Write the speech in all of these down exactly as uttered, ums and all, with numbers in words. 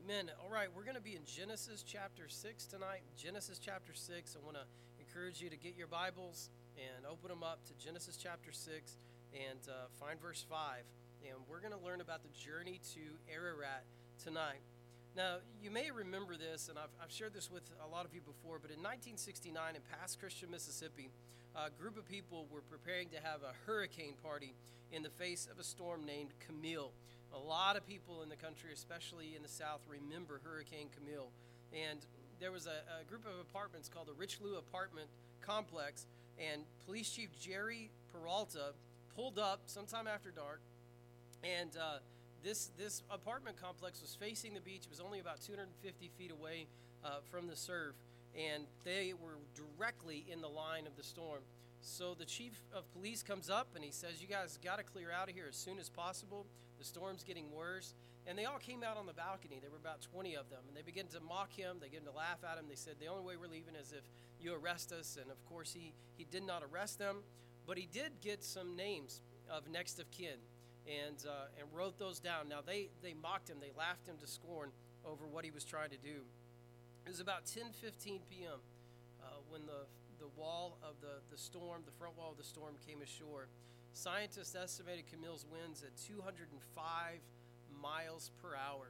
Amen. All right, we're going to be in Genesis chapter six tonight. Genesis chapter six. I want to encourage you to get your Bibles and open them up to Genesis chapter six and uh, find verse five. And we're going to learn about the journey to Ararat tonight. Now, you may remember this, and I've, I've shared this with a lot of you before, but in nineteen sixty-nine in Pass Christian, Mississippi, a group of people were preparing to have a hurricane party in the face of a storm named Camille. A lot of people in the country, especially in the South, remember Hurricane Camille. And there was a, a group of apartments called the Richelieu Apartment Complex, and Police Chief Jerry Peralta pulled up sometime after dark, and uh, this this apartment complex was facing the beach. It was only about two hundred fifty feet away uh, from the surf, and they were directly in the line of the storm. So the chief of police comes up and he says, "You guys got to clear out of here as soon as possible. The storm's getting worse." And they all came out on the balcony. There were about twenty of them, and they began to mock him. They began to laugh at him. They said, "The only way we're leaving is if you arrest us." And of course, he, he did not arrest them, but he did get some names of next of kin and uh, and wrote those down. Now, they, they mocked him. They laughed him to scorn over what he was trying to do. It was about ten fifteen p.m. Uh, when the the wall of the, the storm, the front wall of the storm came ashore. Scientists estimated Camille's winds at two hundred five miles per hour.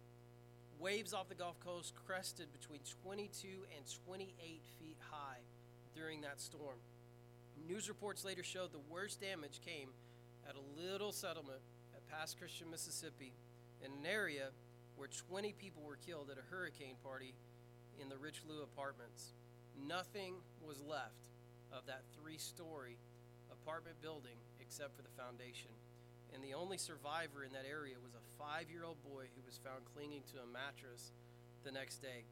Waves off the Gulf Coast crested between twenty-two and twenty-eight feet high during that storm. News reports later showed the worst damage came at a little settlement at Pass Christian, Mississippi, in an area where twenty people were killed at a hurricane party in the Richelieu Apartments. Nothing was left of that three-story apartment building except for the foundation. And the only survivor in that area was a five-year-old boy who was found clinging to a mattress the next day.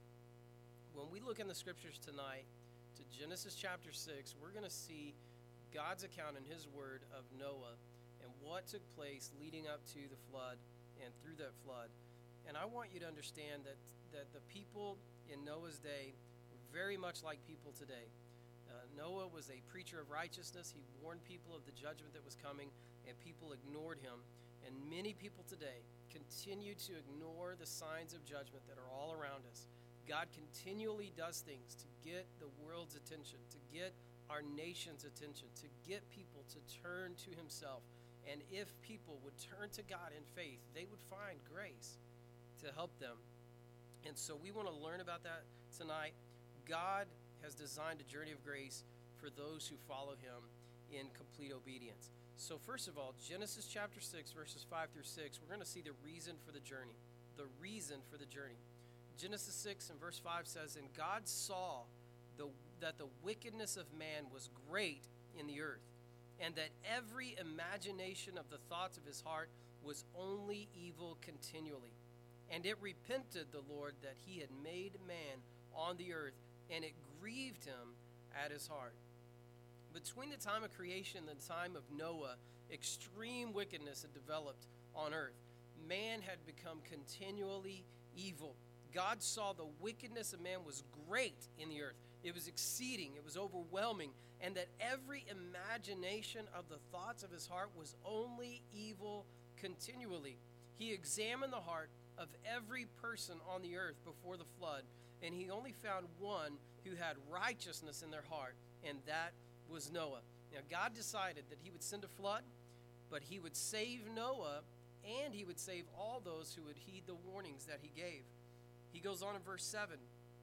When we look in the scriptures tonight to Genesis chapter six, we're going to see God's account in his word of Noah and what took place leading up to the flood and through that flood. And I want you to understand that, that the people in Noah's day were very much like people today. Uh, Noah was a preacher of righteousness. He warned people of the judgment that was coming, and people ignored him. And many people today continue to ignore the signs of judgment that are all around us. God continually does things to get the world's attention, to get our nation's attention, to get people to turn to himself. And if people would turn to God in faith, they would find grace to help them. And so we want to learn about that tonight. God has designed a journey of grace for those who follow him in complete obedience. So first of all, Genesis chapter six, verses five through six, we're going to see the reason for the journey. The reason for the journey. Genesis six and verse five says, "And God saw the, that the wickedness of man was great in the earth, and that every imagination of the thoughts of his heart was only evil continually. And it repented the Lord that he had made man on the earth, and it grieved him at his heart." Between the time of creation and the time of Noah, extreme wickedness had developed on earth. Man had become continually evil. God saw the wickedness of man was great in the earth. It was exceeding, it was overwhelming, and that every imagination of the thoughts of his heart was only evil continually. He examined the heart of every person on the earth before the flood, and he only found one who had righteousness in their heart, and that was Noah. Now, God decided that he would send a flood, but he would save Noah, and he would save all those who would heed the warnings that he gave. He goes on in verse seven,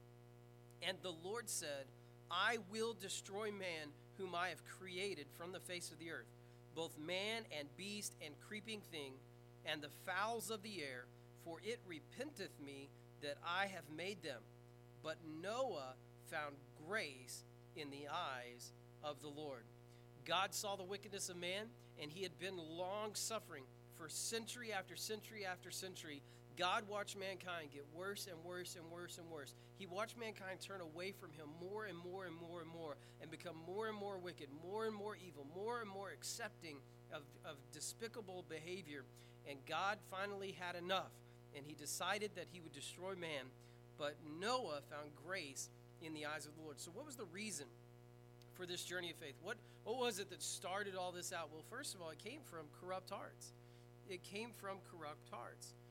"And the Lord said, I will destroy man whom I have created from the face of the earth, both man and beast and creeping thing, and the fowls of the air, for it repenteth me that I have made them. But Noah found grace in the eyes of the Lord." God saw the wickedness of man, and he had been long suffering for century after century after century. God watched mankind get worse and worse and worse and worse. He watched mankind turn away from him more and more and more and more and become more and more wicked, more and more evil, more and more accepting of, of despicable behavior. And God finally had enough, and he decided that he would destroy man. But Noah found grace in the eyes of the Lord. So what was the reason for this journey of faith? What, what was it that started all this out? Well, first of all, it came from corrupt hearts. It came from corrupt hearts.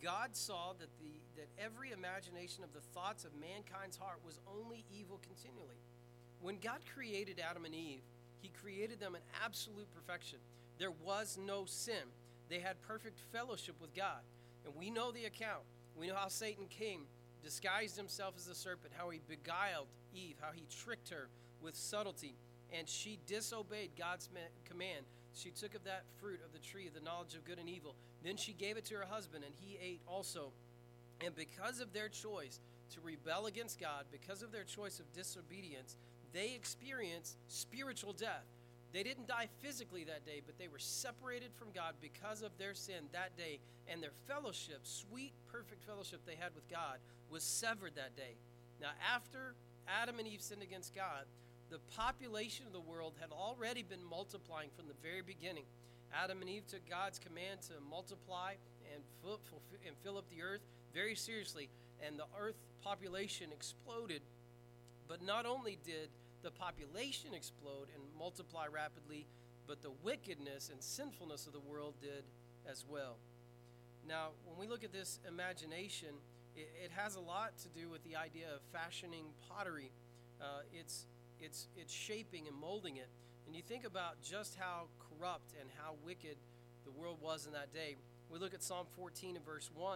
God saw that the that every imagination of the thoughts of mankind's heart was only evil continually. When God created Adam and Eve, he created them in absolute perfection. There was no sin. They had perfect fellowship with God. And we know the account. We know how Satan came, disguised himself as a serpent, how he beguiled Eve, how he tricked her with subtlety, and she disobeyed God's command. She took of that fruit of the tree of the knowledge of good and evil. Then she gave it to her husband, and he ate also. And because of their choice to rebel against God, because of their choice of disobedience, they experienced spiritual death. They didn't die physically that day, but they were separated from God because of their sin that day, and their fellowship, sweet, perfect fellowship they had with God, was severed that day. Now, after Adam and Eve sinned against God, the population of the world had already been multiplying from the very beginning. Adam and Eve took God's command to multiply and fill, and fill up the earth very seriously, and the earth population exploded. But not only did the population explode and multiply rapidly, but the wickedness and sinfulness of the world did as well. Now, when we look at this imagination, it, it has a lot to do with the idea of fashioning pottery. Uh, it's it's it's shaping and molding it. And you think about just how corrupt and how wicked the world was in that day. We look at Psalm fourteen and verse one.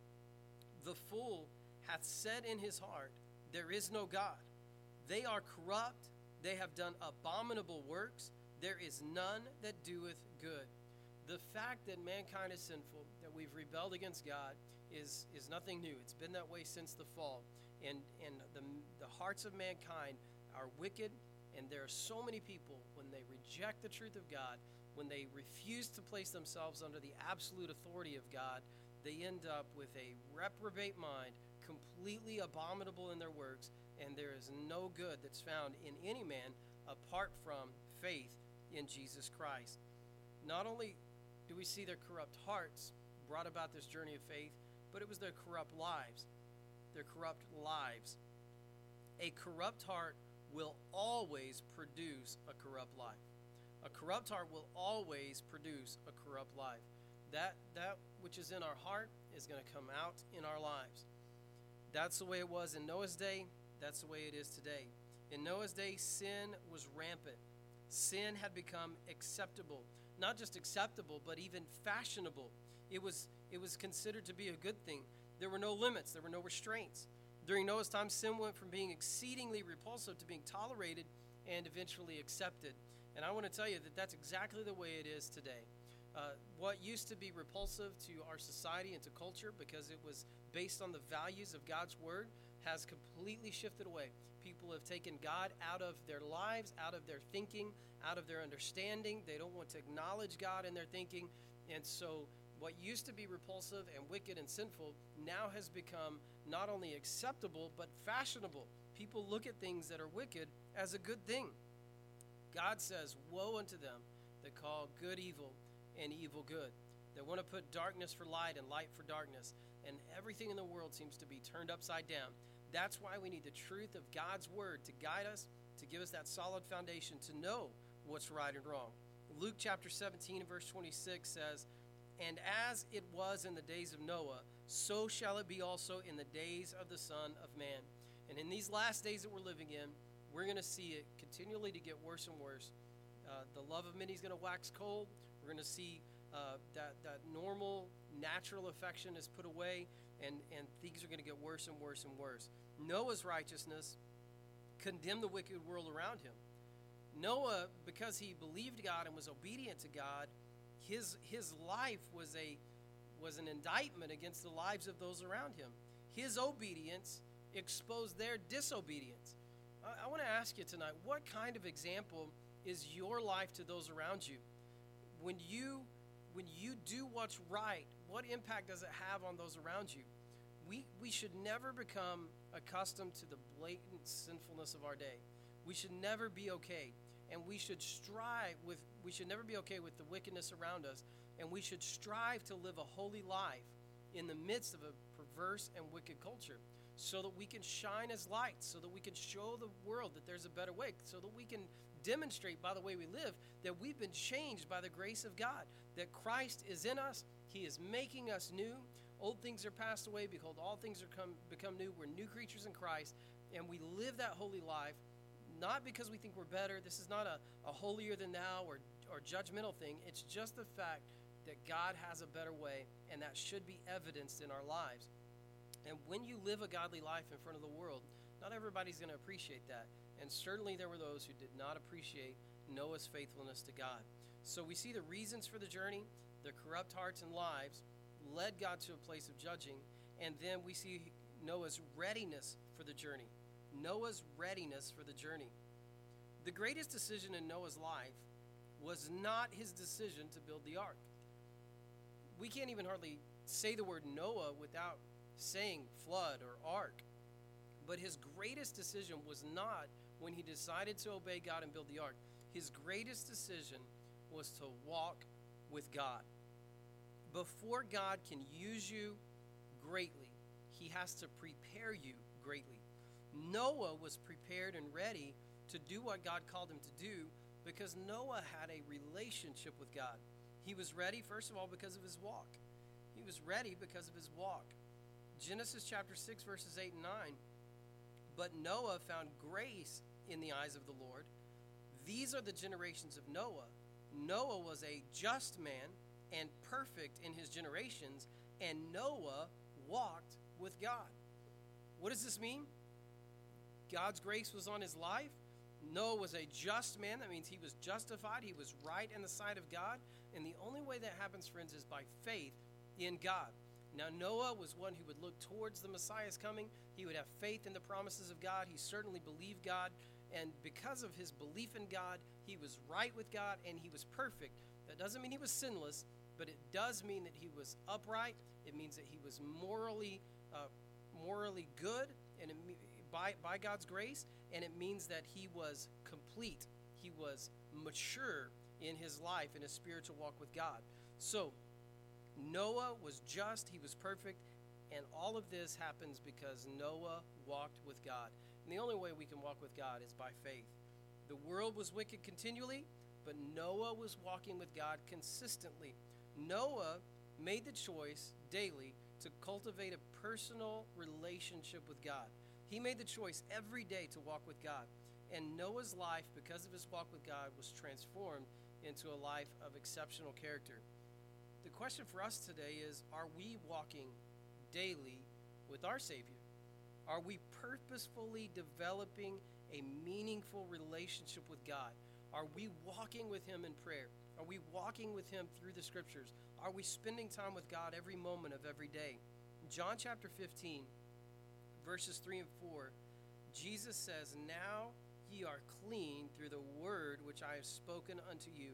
The fool hath said in his heart, there is no God. They are corrupt. They have done abominable works. There is none that doeth good. The fact that mankind is sinful, that we've rebelled against God, is, is nothing new. It's been that way since the fall. And, and the, the hearts of mankind are wicked, and there are so many people, when they reject the truth of God, when they refuse to place themselves under the absolute authority of God, they end up with a reprobate mind, completely abominable in their works, and there is no good that's found in any man apart from faith in Jesus Christ. Not only do we see their corrupt hearts brought about this journey of faith, but it was their corrupt lives. Their corrupt lives. A corrupt heart will always produce a corrupt life. A corrupt heart will always produce a corrupt life. That, that which is in our heart is going to come out in our lives. That's the way it was in Noah's day. That's the way it is today. In Noah's day, sin was rampant. Sin had become acceptable. Not just acceptable, but even fashionable. It was, it was considered to be a good thing. There were no limits. There were no restraints. During Noah's time, sin went from being exceedingly repulsive to being tolerated and eventually accepted. And I want to tell you that that's exactly the way it is today. Uh, what used to be repulsive to our society and to culture because it was based on the values of God's word has completely shifted away. People have taken God out of their lives, out of their thinking, out of their understanding. They don't want to acknowledge God in their thinking. And so what used to be repulsive and wicked and sinful now has become not only acceptable, but fashionable. People look at things that are wicked as a good thing. God says, woe unto them that call good evil and evil good. They want to put darkness for light and light for darkness. And everything in the world seems to be turned upside down. That's why we need the truth of God's word to guide us, to give us that solid foundation to know what's right and wrong. Luke chapter seventeen and verse twenty-six says, and as it was in the days of Noah, so shall it be also in the days of the Son of Man. And in these last days that we're living in, we're going to see it continually to get worse and worse. Uh, the love of many is going to wax cold. We're going to see uh, that, that normal, natural affection is put away, and, and things are going to get worse and worse and worse. Noah's righteousness condemned the wicked world around him. Noah, because he believed God and was obedient to God, his, his life was, a, was an indictment against the lives of those around him. His obedience exposed their disobedience. I, I want to ask you tonight, what kind of example is your life to those around you? When you when you do what's right, what impact does it have on those around you? We we should never become accustomed to the blatant sinfulness of our day. We should never be okay, and we should strive with we should never be okay with the wickedness around us, and we should strive to live a holy life in the midst of a perverse and wicked culture, so that we can shine as lights, so that we can show the world that there's a better way, so that we can demonstrate by the way we live that we've been changed by the grace of God, that Christ is in us. He is making us new. old things are passed away. Behold, all things are come, become new. We're new creatures in Christ, and we live that holy life, not because we think we're better. This is not a, a holier than thou or, or judgmental thing. It's just the fact that God has a better way, and that should be evidenced in our lives. And when you live a godly life in front of the world, not everybody's going to appreciate that. And certainly there were those who did not appreciate Noah's faithfulness to God. So we see the reasons for the journey, their corrupt hearts and lives led God to a place of judging. And then we see Noah's readiness for the journey. Noah's readiness for the journey. The greatest decision in Noah's life was not his decision to build the ark. We can't even hardly say the word Noah without saying flood or ark. But his greatest decision was not when he decided to obey God and build the ark. His greatest decision was to walk with God. Before God can use you greatly, he has to prepare you greatly. Noah was prepared and ready to do what God called him to do because Noah had a relationship with God. He was ready, first of all, because of his walk. He was ready because of his walk. Genesis chapter six, verses eight and nine. But Noah found grace in the eyes of the Lord. These are the generations of Noah. Noah was a just man and perfect in his generations, and Noah walked with God. What does this mean? God's grace was on his life. Noah was a just man. That means he was justified. He was right in the sight of God. And the only way that happens, friends, is by faith in God. Now, Noah was one who would look towards the Messiah's coming. He would have faith in the promises of God. He certainly believed God. And because of his belief in God, he was right with God and he was perfect. That doesn't mean he was sinless, but it does mean that he was upright. It means that he was morally uh, morally good and it, by, by God's grace. And it means that he was complete. He was mature in his life, in his spiritual walk with God. So, Noah was just, he was perfect, and all of this happens because Noah walked with God. And the only way we can walk with God is by faith. The world was wicked continually, but Noah was walking with God consistently. Noah made the choice daily to cultivate a personal relationship with God. He made the choice every day to walk with God. And Noah's life, because of his walk with God, was transformed into a life of exceptional character. The question for us today is, are we walking daily with our Savior? Are we purposefully developing a meaningful relationship with God? Are we walking with him in prayer? Are we walking with him through the scriptures? Are we spending time with God every moment of every day? In John chapter fifteen, verses three and four, Jesus says, "Now ye are clean through the word which I have spoken unto you.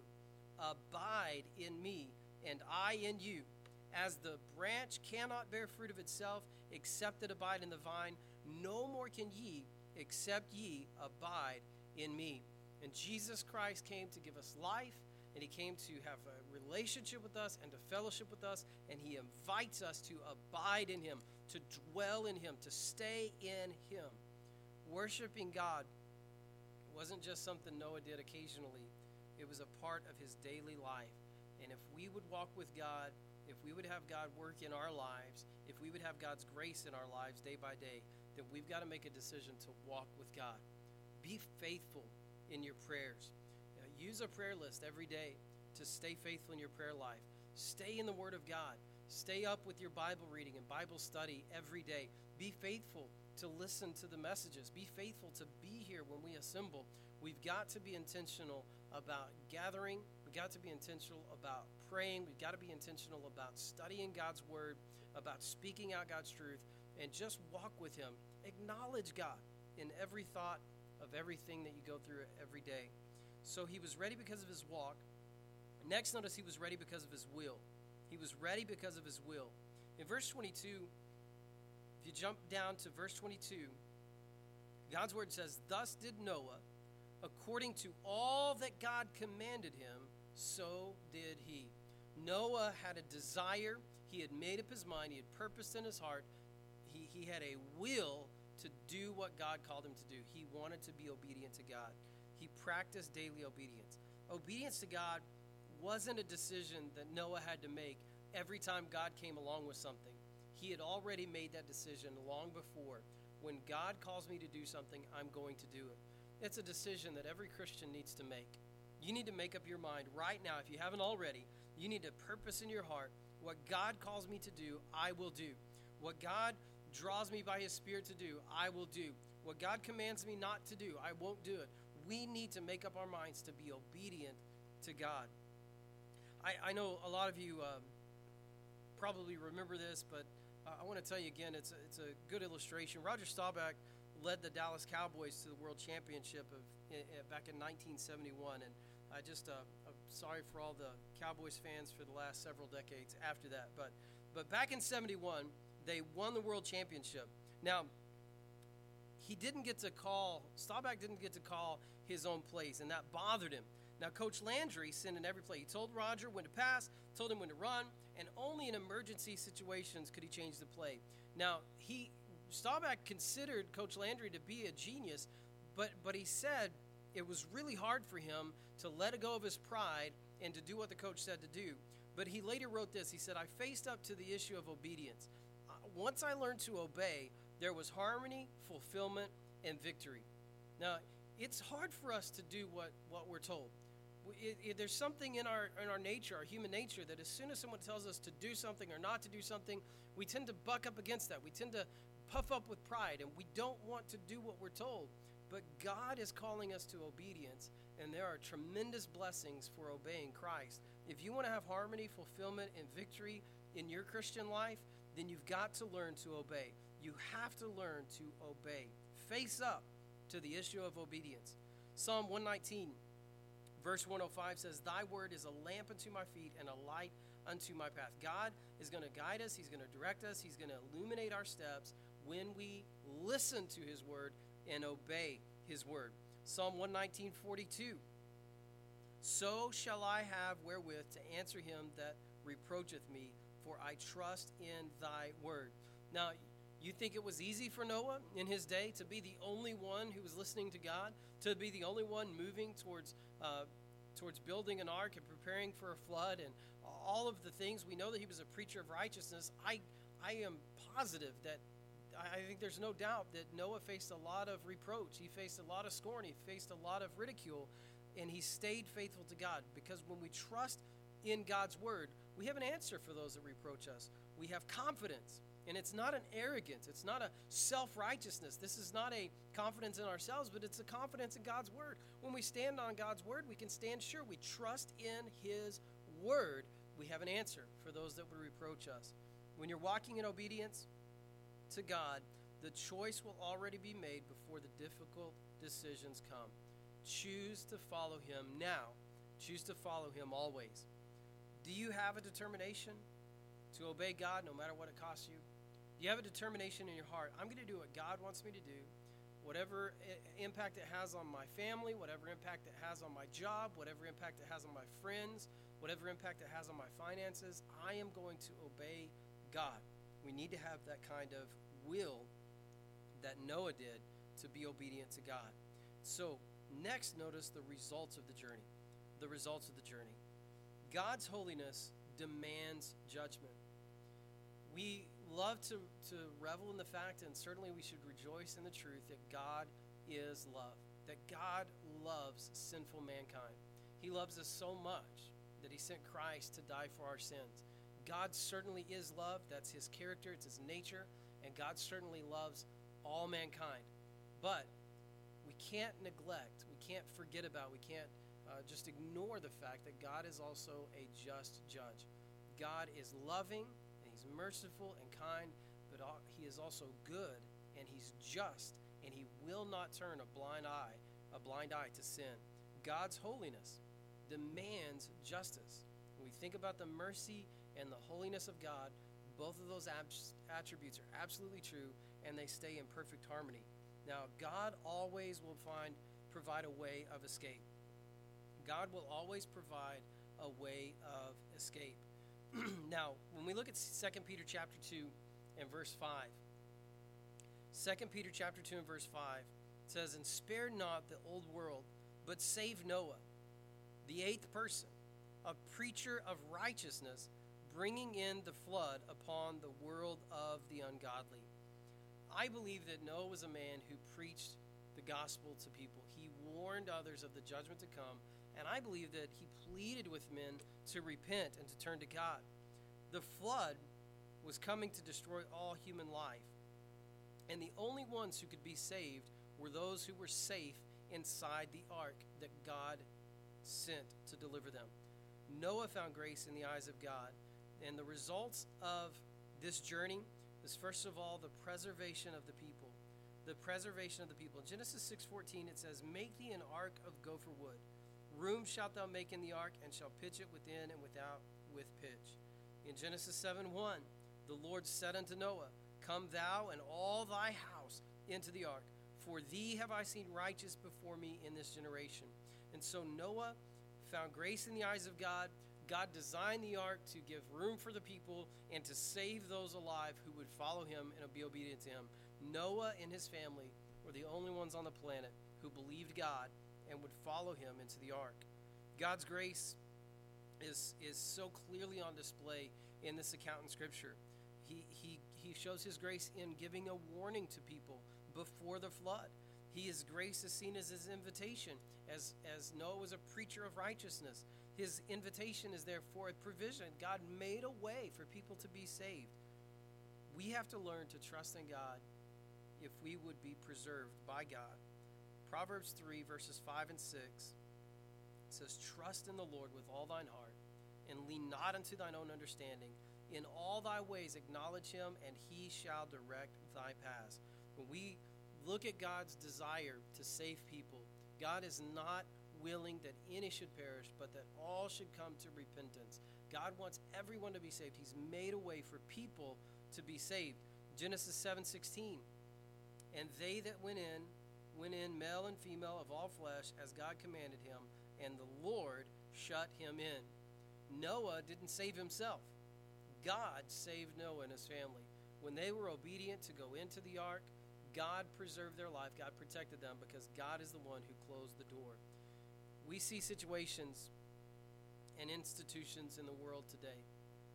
Abide in me, and I in you. As the branch cannot bear fruit of itself, except it abide in the vine, no more can ye, except ye abide in me." And Jesus Christ came to give us life, and he came to have a relationship with us and to fellowship with us, and he invites us to abide in him, to dwell in him, to stay in him. Worshiping God wasn't just something Noah did occasionally. It was a part of his daily life. And if we would walk with God, if we would have God work in our lives, if we would have God's grace in our lives day by day, then we've got to make a decision to walk with God. Be faithful in your prayers. You know, use a prayer list every day to stay faithful in your prayer life. Stay in the Word of God. Stay up with your Bible reading and Bible study every day. Be faithful to listen to the messages. Be faithful to be here when we assemble. We've got to be intentional about gathering. We've got to be intentional about praying. We've got to be intentional about studying God's word, about speaking out God's truth, and just walk with him. Acknowledge God in every thought of everything that you go through every day. So he was ready because of his walk. Next, notice he was ready because of his will. He was ready because of his will. In verse twenty-two, if you jump down to verse twenty-two, God's word says, "Thus did Noah, according to all that God commanded him, so did he." Noah had a desire. He had made up his mind. He had purposed in his heart. He, he had a will to do what God called him to do. He wanted to be obedient to God. He practiced daily obedience. Obedience to God wasn't a decision that Noah had to make every time God came along with something. he had already made that decision long before. When God calls me to do something, I'm going to do it. It's a decision that every Christian needs to make. You need to make up your mind right now, if you haven't already. You need to purpose in your heart, what God calls me to do, I will do. What God draws me by his Spirit to do, I will do. What God commands me not to do, I won't do it. We need to make up our minds to be obedient to God. I, I know a lot of you uh, probably remember this, but uh, I want to tell you again, it's a, it's a good illustration. Roger Staubach led the Dallas Cowboys to the World Championship of uh, back in nineteen seventy-one, and I just uh, I'm sorry for all the Cowboys fans for the last several decades after that. But but back in seventy-one, they won the World Championship. Now, he didn't get to call, Staubach didn't get to call his own plays, and that bothered him. Now, Coach Landry sent in every play. He told Roger when to pass, told him when to run, and only in emergency situations could he change the play. Now, he Staubach considered Coach Landry to be a genius, but but he said it was really hard for him to let go of his pride and to do what the coach said to do. But he later wrote this. He said, I faced up to the issue of obedience. Uh, once I learned to obey, there was harmony, fulfillment, and victory. Now, it's hard for us to do what, what we're told. It, it, there's something in our in our nature, our human nature, that as soon as someone tells us to do something or not to do something, we tend to buck up against that. We tend to puff up with pride, and we don't want to do what we're told. But God is calling us to obedience, and there are tremendous blessings for obeying Christ. If you want to have harmony, fulfillment, and victory in your Christian life, then you've got to learn to obey. You have to learn to obey. Face up to the issue of obedience. Psalm one nineteen, verse one oh five says, Thy word is a lamp unto my feet and a light unto my path. God is going to guide us. He's going to direct us. He's going to illuminate our steps when we listen to his word and obey his word. Psalm one nineteen, forty-two. So shall I have wherewith to answer him that reproacheth me, for I trust in thy word. Now, you think it was easy for Noah in his day to be the only one who was listening to God, to be the only one moving towards uh, towards building an ark and preparing for a flood and all of the things? We know that he was a preacher of righteousness. I I am positive that I think there's no doubt that Noah faced a lot of reproach. He faced a lot of scorn. He faced a lot of ridicule, and he stayed faithful to God, because when we trust in God's word, we have an answer for those that reproach us. We have confidence, and it's not an arrogance. It's not a self-righteousness. This is not a confidence in ourselves, but it's a confidence in God's word. When we stand on God's word, we can stand sure. We trust in his word. We have an answer for those that would reproach us. When you're walking in obedience to God, the choice will already be made before the difficult decisions come. Choose to follow him now. Choose to follow him always. Do you have a determination to obey God no matter what it costs you? Do you have a determination in your heart? I'm going to do what God wants me to do. Whatever impact it has on my family, whatever impact it has on my job, whatever impact it has on my friends, whatever impact it has on my finances, I am going to obey God. We need to have that kind of will that Noah did to be obedient to God. So next, notice the results of the journey. The results of the journey. God's holiness demands judgment. We love to, to revel in the fact, and certainly we should rejoice in the truth, that God is love, that God loves sinful mankind. He loves us so much that he sent Christ to die for our sins. God certainly is love. That's his character. It's his nature. And God certainly loves all mankind. But we can't neglect, we can't forget about, we can't uh, just ignore the fact that God is also a just judge. God is loving, and he's merciful and kind, but he is also good, and he's just, and he will not turn a blind eye, a blind eye to sin. God's holiness demands justice. When we think about the mercy and the holiness of God, both of those attributes are absolutely true, and they stay in perfect harmony. Now, God always will find provide a way of escape. God will always provide a way of escape. Now, when we look at Second Peter chapter two and verse five, Second Peter chapter two and verse five says, And spare not the old world, but save Noah, the eighth person, a preacher of righteousness, bringing in the flood upon the world of the ungodly. I believe that Noah was a man who preached the gospel to people. He warned others of the judgment to come, and I believe that he pleaded with men to repent and to turn to God. The flood was coming to destroy all human life, and the only ones who could be saved were those who were safe inside the ark that God sent to deliver them. Noah found grace in the eyes of God, and the results of this journey is, first of all, the preservation of the people. The preservation of the people. In Genesis six fourteen, it says, "Make thee an ark of gopher wood. Room shalt thou make in the ark, and shall pitch it within and without with pitch." In Genesis seven one, the Lord said unto Noah, "Come thou and all thy house into the ark, for thee have I seen righteous before me in this generation." And so Noah found grace in the eyes of God. God designed the ark to give room for the people and to save those alive who would follow him and be obedient to him. Noah and his family were the only ones on the planet who believed God and would follow him into the ark. God's grace is, is so clearly on display in this account in Scripture. He, he, he shows his grace in giving a warning to people before the flood. His grace is seen as his invitation, as, as Noah was a preacher of righteousness. His invitation is therefore a provision. God made a way for people to be saved. We have to learn to trust in God if we would be preserved by God. Proverbs three, verses five and six says, "Trust in the Lord with all thine heart, and lean not unto thine own understanding. In all thy ways acknowledge him, and he shall direct thy paths." When we look at God's desire to save people, God is not willing that any should perish, but that all should come to repentance. God wants everyone to be saved. He's made a way for people to be saved. Genesis seven sixteen, "And they that went in, went in male and female of all flesh, as God commanded him, and the Lord shut him in." Noah didn't save himself. God saved Noah and his family. When they were obedient to go into the ark, God preserved their life. God protected them because God is the one who closed the door. We see situations and institutions in the world today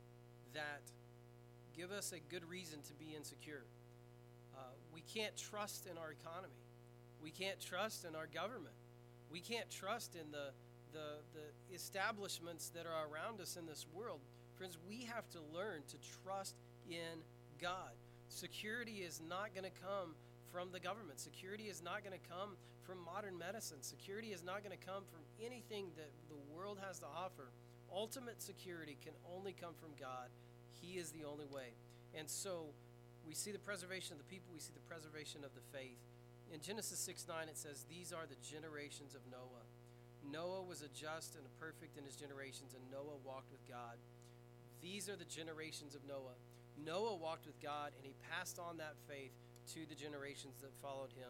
that give us a good reason to be insecure. Uh, we can't trust in our economy. We can't trust in our government. We can't trust in the, the, the establishments that are around us in this world. Friends, we have to learn to trust in God. Security is not going to come from the government. Security is not going to come from modern medicine. Security is not going to come from anything that the world has to offer. Ultimate security can only come from God. He is the only way. And so we see the preservation of the people. We see the preservation of the faith. In Genesis six nine, it says, "These are the generations of Noah." Noah was a just and a perfect in his generations, and Noah walked with God. These are the generations of Noah. Noah walked with God, and he passed on that faith to the generations that followed him.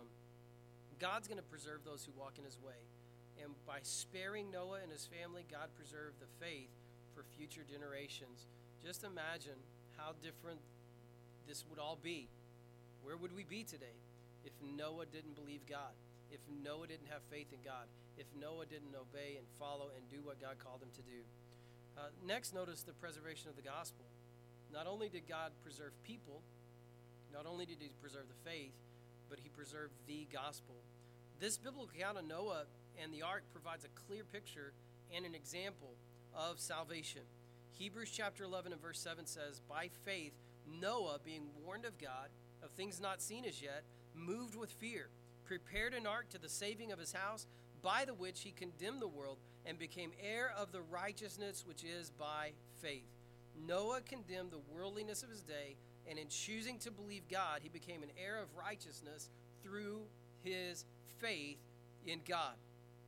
God's going to preserve those who walk in his way. And by sparing Noah and his family, God preserved the faith for future generations. Just imagine how different this would all be. Where would we be today if Noah didn't believe God? If Noah didn't have faith in God? If Noah didn't obey and follow and do what God called him to do? Uh, next, notice the preservation of the gospel. Not only did God preserve people, not only did he preserve the faith, but he preserved the gospel. This biblical account of Noah and the ark provides a clear picture and an example of salvation. Hebrews chapter eleven and verse seven says, "By faith Noah, being warned of God of things not seen as yet, moved with fear, prepared an ark to the saving of his house, by the which he condemned the world and became heir of the righteousness which is by faith." Noah condemned the worldliness of his day, and in choosing to believe God, he became an heir of righteousness through his faith in God.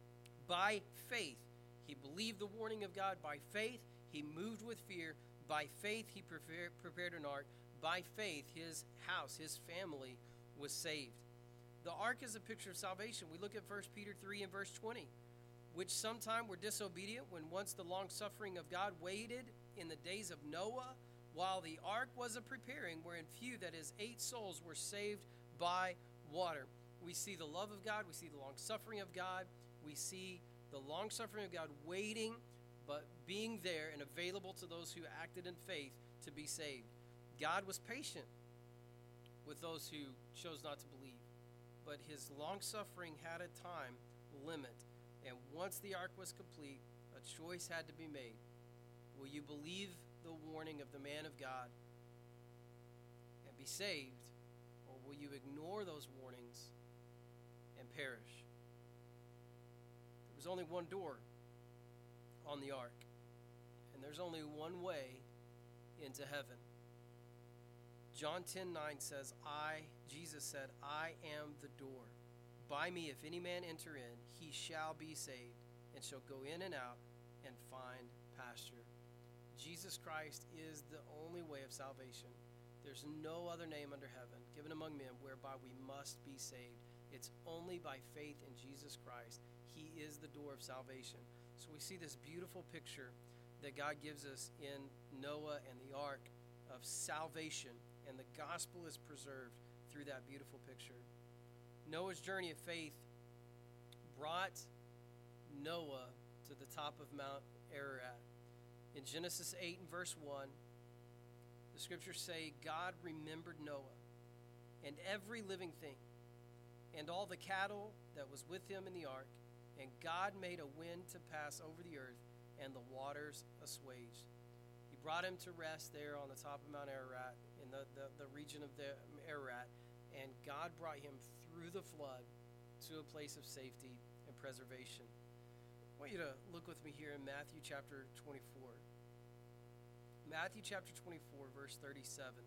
By faith, he believed the warning of God. By faith, he moved with fear. By faith, he prepared, prepared an ark. By faith, his house, his family was saved. The ark is a picture of salvation. We look at First Peter three and verse twenty, "Which sometime were disobedient, when once the long suffering of God waited in the days of Noah, while the ark was a preparing, wherein few, that is, eight souls, were saved by water." We see the love of God. We see the long suffering of God. We see the long suffering of God waiting but being there and available to those who acted in faith to be saved. God was patient with those who chose not to believe, but his long-suffering had a time limit, and once the ark was complete, a choice had to be made. Will you believe the warning of the man of God and be saved, or will you ignore those warnings and perish? There was only one door on the ark, and there's only one way into heaven. John ten nine says, I, Jesus said, I am the door. By me, if any man enter in, he shall be saved, and shall go in and out and find pasture. Jesus Christ is the only way of salvation. There's no other name under heaven given among men whereby we must be saved. It's only by faith in Jesus Christ. He is the door of salvation. So we see this beautiful picture that God gives us in Noah and the ark of salvation, and the gospel is preserved through that beautiful picture. Noah's journey of faith brought Noah to the top of Mount Ararat. In Genesis eight and verse one, the scriptures say, God remembered Noah and every living thing and all the cattle that was with him in the ark, and God made a wind to pass over the earth, and the waters assuaged. He brought him to rest there on the top of Mount Ararat, in the, the, the region of the Ararat, and God brought him through the flood to a place of safety and preservation. I want you to look with me here in Matthew chapter twenty-four. Matthew chapter twenty-four, verse thirty-seven.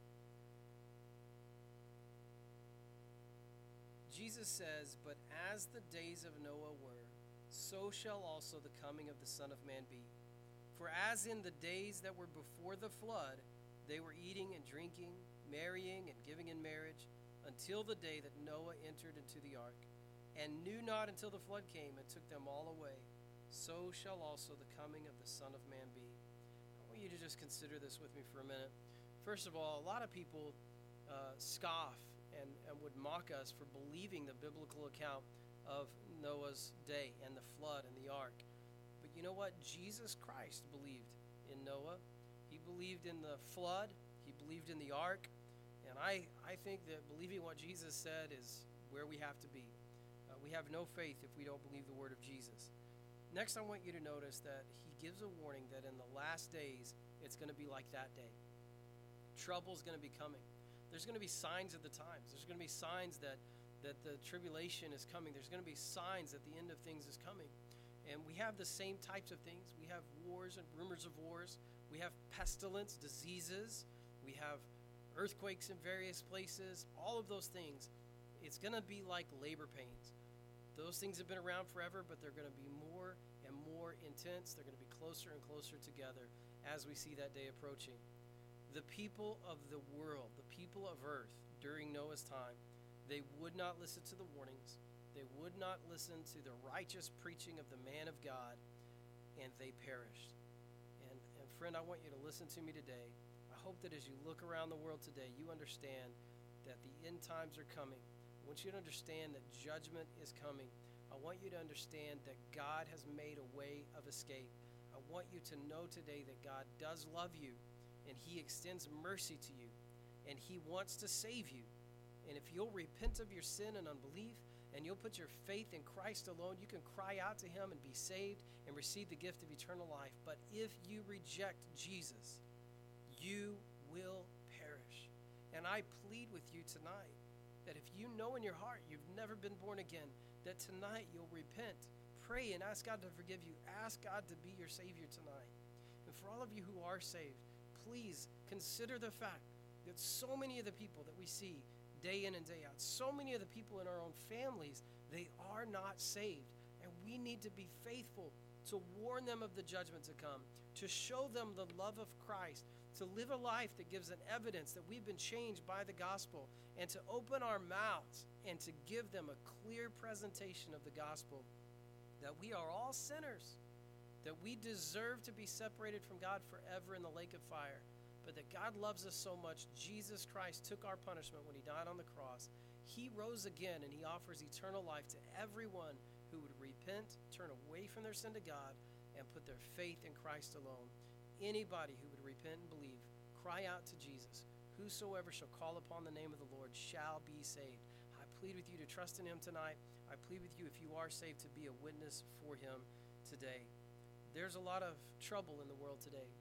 Jesus says, but as the days of Noah were, so shall also the coming of the Son of Man be. For as in the days that were before the flood, they were eating and drinking, marrying and giving in marriage, until the day that Noah entered into the ark, and knew not until the flood came and took them all away, so shall also the coming of the Son of Man be. I want you to just consider this with me for a minute. First of all, a lot of people uh, scoff and, and would mock us for believing the biblical account of Noah's day and the flood and the ark. But you know what? Jesus Christ believed in Noah. He believed in the flood. He believed in the ark. And I, I think that believing what Jesus said is where we have to be. Uh, we have no faith if we don't believe the word of Jesus. Next, I want you to notice that he gives a warning that in the last days, it's going to be like that day. Trouble's going to be coming. There's going to be signs of the times. There's going to be signs that, that the tribulation is coming. There's going to be signs that the end of things is coming. And we have the same types of things. We have wars and rumors of wars. We have pestilence, diseases. We have earthquakes in various places. All of those things. It's going to be like labor pains. Those things have been around forever, but they're going to be more and more intense. They're going to be closer and closer together as we see that day approaching. The people of the world, the people of earth during Noah's time, they would not listen to the warnings. They would not listen to the righteous preaching of the man of God, and they perished. And, and friend, I want you to listen to me today. I hope that as you look around the world today, you understand that the end times are coming. I want you to understand that judgment is coming. I want you to understand that God has made a way of escape. I want you to know today that God does love you, and he extends mercy to you, and he wants to save you. And if you'll repent of your sin and unbelief, and you'll put your faith in Christ alone, you can cry out to him and be saved and receive the gift of eternal life. But if you reject Jesus, you will perish. And I plead with you tonight that if you know in your heart you've never been born again, that tonight you'll repent, pray, and ask God to forgive you. Ask God to be your Savior tonight. And for all of you who are saved, please consider the fact that so many of the people that we see day in and day out, so many of the people in our own families, they are not saved. And we need to be faithful to warn them of the judgment to come, to show them the love of Christ, to live a life that gives an evidence that we've been changed by the gospel, and to open our mouths and to give them a clear presentation of the gospel that we are all sinners, that we deserve to be separated from God forever in the lake of fire, but that God loves us so much, Jesus Christ took our punishment when he died on the cross. He rose again, and he offers eternal life to everyone who would repent, turn away from their sin to God, and put their faith in Christ alone. Anybody who would repent and believe, cry out to Jesus. Whosoever shall call upon the name of the Lord shall be saved. I plead with you to trust in him tonight. I plead with you, if you are saved, to be a witness for him today. There's a lot of trouble in the world today.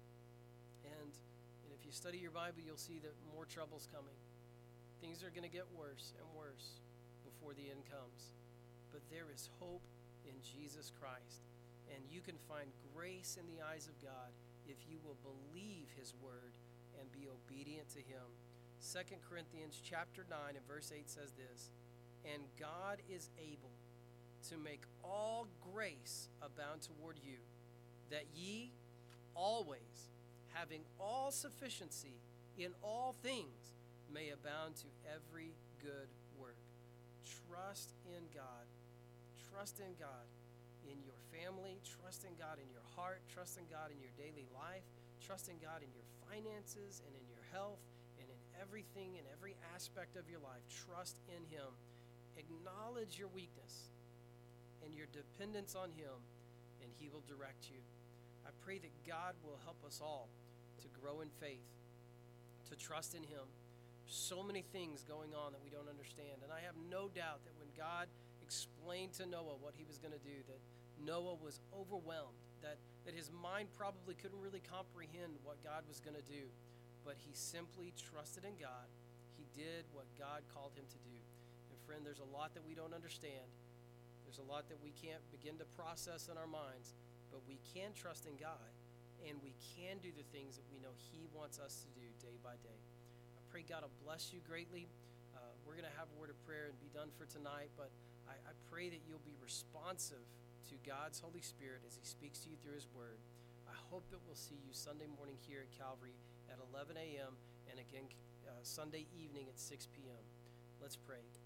And, and if you study your Bible, you'll see that more trouble's coming. Things are going to get worse and worse before the end comes. But there is hope in Jesus Christ. And you can find grace in the eyes of God if you will believe his word and be obedient to him. Second Corinthians chapter nine and verse eight says this, and God is able to make all grace abound toward you, that ye always, having all sufficiency in all things, may abound to every good work. Trust in God. Trust in God in your family. Trust in God in your heart. Trust in God in your daily life. Trust in God in your finances and in your health and in everything, in every aspect of your life. Trust in him. Acknowledge your weakness and your dependence on him, and he will direct you. I pray that God will help us all to grow in faith, to trust in him. So many things going on that we don't understand, and I have no doubt that when God explained to Noah what he was going to do, that Noah was overwhelmed, that, that his mind probably couldn't really comprehend what God was going to do, but he simply trusted in God. He did what God called him to do. And friend, there's a lot that we don't understand. There's a lot that we can't begin to process in our minds, but we can trust in God, and we can do the things that we know he wants us to do day by day. I pray God will bless you greatly. Uh, we're going to have a word of prayer and be done for tonight, but I, I pray that you'll be responsive to God's Holy Spirit as he speaks to you through his word. I hope that we'll see you Sunday morning here at Calvary at eleven a.m. and again uh, Sunday evening at six p.m. Let's pray.